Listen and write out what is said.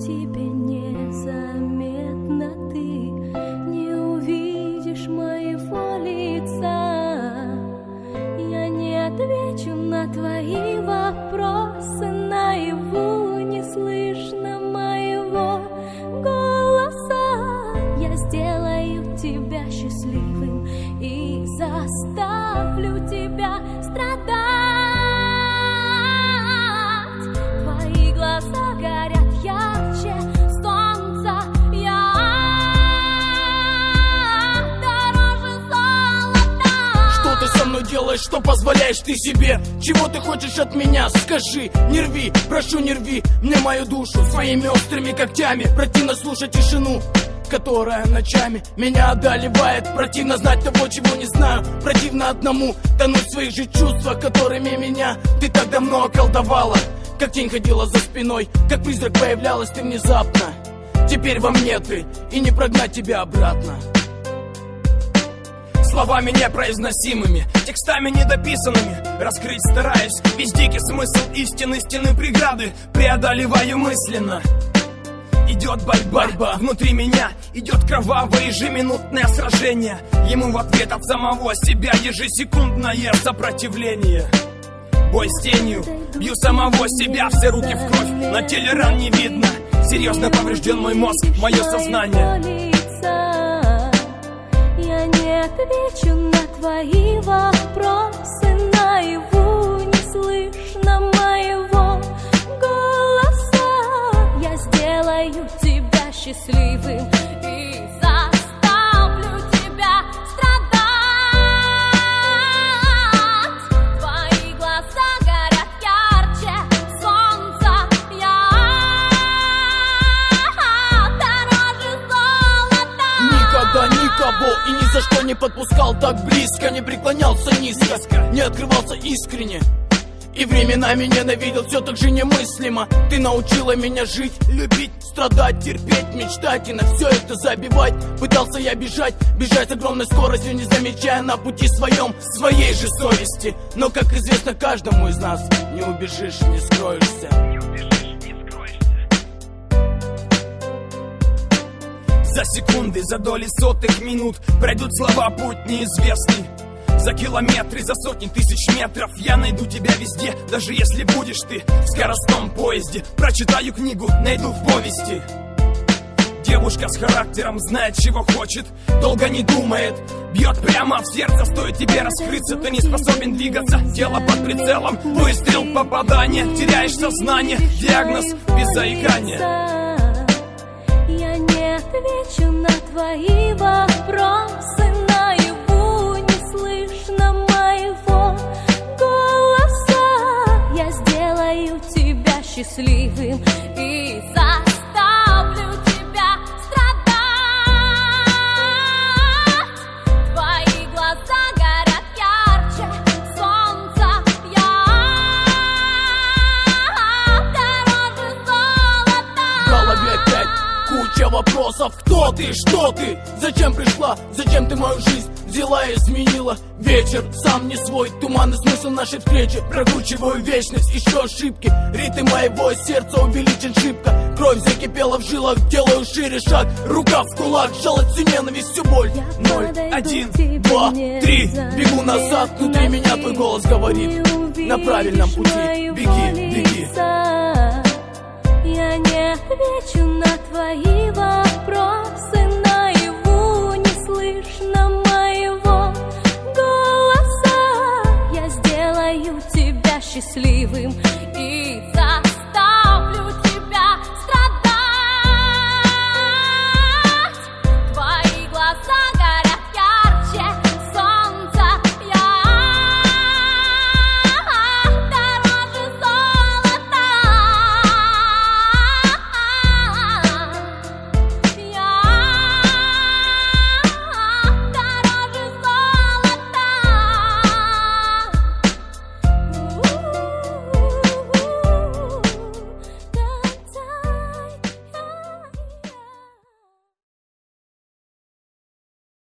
тебе незаметно, ты не увидишь моего лица. Я не отвечу на твои вопросы, наяву не слышно моего голоса. Я сделаю тебя счастливым и заставлю тебя страдать. Твои глаза горят ярче солнца, я дороже золота. Что ты со мной делаешь, что позволяешь ты себе? Чего ты хочешь от меня? Скажи, не рви, прошу, не рви мне мою душу своими острыми когтями. Противно слушать тишину, которая ночами меня одолевает. Противно знать того, чего не знаю. Противно одному тонуть в своих же чувствах, которыми меня ты так давно околдовала. Как тень ходила за спиной, как призрак появлялась ты внезапно. Теперь во мне ты, и не прогнать тебя обратно. Словами непроизносимыми, текстами недописанными раскрыть стараюсь весь дикий смысл истины, стены преграды преодолеваю мысленно. Идет борьба внутри меня, идет кровавое ежеминутное сражение. Ему в ответ от самого себя ежесекундное сопротивление. Бой с тенью, бью самого себя, все руки в кровь, на теле ран не видно. Серьезно поврежден мой мозг, мое сознание. Я не отвечу на твои вопросы, наяву не слышно моего голоса. Я сделаю тебя счастливым и заставлю тебя страдать. Твои глаза горят ярче солнца, я дороже золота. Никогда никого и ни за что не подпускал так близко, не преклонялся низко, не открывался искренне. И временами ненавидел все так же немыслимо. Ты научила меня жить, любить, страдать, терпеть, мечтать и на все это забивать. Пытался я бежать с огромной скоростью, не замечая на пути своем своей же совести. Но, как известно каждому из нас, не убежишь, не скроешься. За секунды, за доли сотых минут пройдут слова, путь неизвестный. За километры, за сотни тысяч метров я найду тебя везде, даже если будешь ты в скоростном поезде. Прочитаю книгу, найду в повести. Девушка с характером знает, чего хочет, долго не думает, бьет прямо в сердце. Стоит тебе раскрыться, ты не способен двигаться. Тело под прицелом, выстрел, попадание, теряешь сознание, диагноз без заикания. Я не отвечу на твои вопросы, наяву не слышно моего голоса. Я сделаю тебя счастливым и заставлю тебя страдать. Твои глаза горят ярче солнца, я дороже золота. В голове опять куча вопросов. Кто ты? Что ты? Зачем пришла? Зачем ты мою жизнь взяла и изменила? Вечер сам не свой, туманный смысл нашей встречи. Прокручиваю вечность, ищу ошибки. Ритм моего сердца увеличен шибко. Кровь закипела в жилах, делаю шире шаг. Рука в кулак, жалость, всю ненависть, всю боль. 0, 1, 2, 3. Бегу назад, внутри меня твой голос говорит: на правильном пути, беги, беги. Я не отвечу на твои вопросы, наяву не слышно моего голоса. Я сделаю тебя счастливым